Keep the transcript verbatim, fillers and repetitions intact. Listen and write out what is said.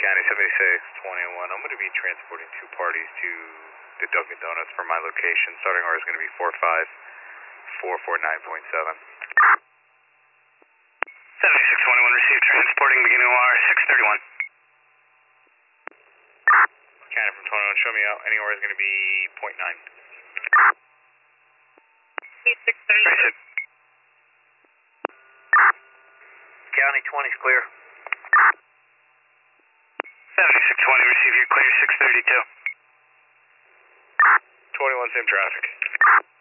County seventy-six twenty-one. I'm going to be transporting two parties to the Dunkin' Donuts from my location. Starting hour is going to be four five four four nine point seven. seventy-six twenty-one, received transporting beginning of hour six thirty-one. County from twenty-one, show me out. Any hour is going to be point nine. six thirty. County twenty's clear. seventy-six twenty, receive your clear six thirty-two. twenty-one, same traffic.